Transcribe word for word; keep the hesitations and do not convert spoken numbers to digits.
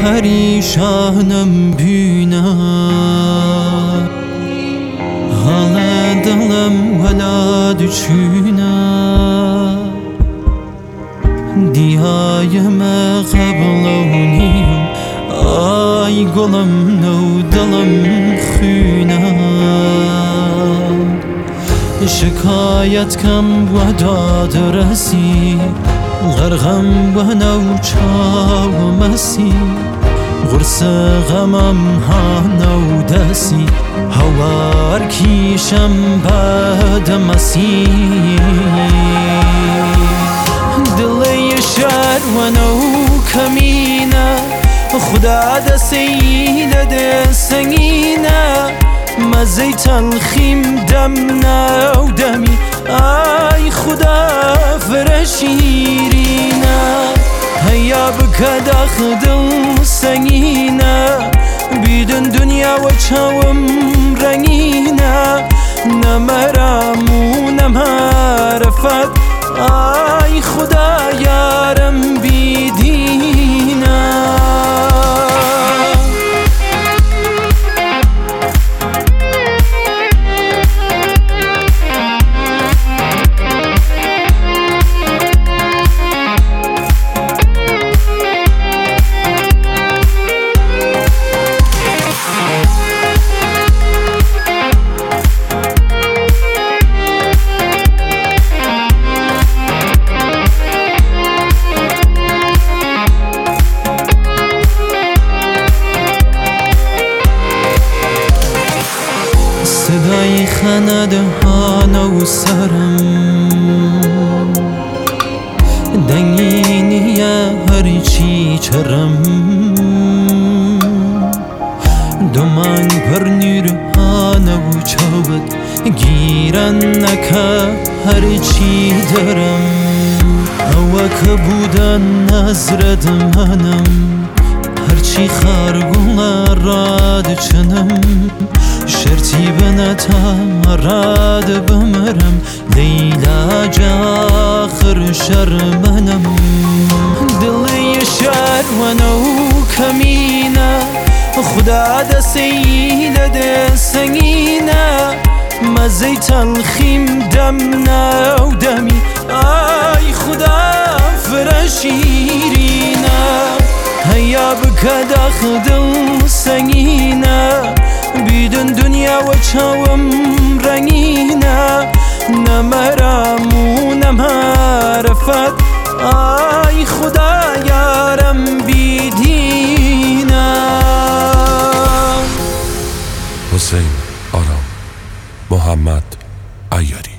پریشانم بینا حال دلم ولاد چونا دیایم قبلونیم آی گلم نو دلم خونا شکایت کم و داد رسی غرغم و نو چاو مسی غرس غمم ها نو دسی هوار کیشم بد مسی دلی شر و نو کمینه خدا دستی ده سنگینه مزی تلخیم دم نو دمی ای خدا فرشیرینه هیا بکدخ دل سنگینه بیدن دنیا و چاوم رنگینه نمرم و نمرفت ای خدا یارم بیدینه صدای خنده ها نو سرم دنگینیه هر چی چرم دمان پر نور ها نو چاود گیرن نکه هر چی درم اوک بودن نظرت منم هرچی خارگولا راد چنم شرطی بنتا راد بمرم لیلا جاخر شرمنم دلی شر و نو کمینه خدا دستی ده سنگینه مزی تلخیم دم نو دمی ای خدا فرشیرینه هیا بکدخ دل سنگینه بیدن دنیا و چاوم رنگینه نمرم و نمرفت ای خدا یارم بیدینه. حسین آرام، محمد عیاری.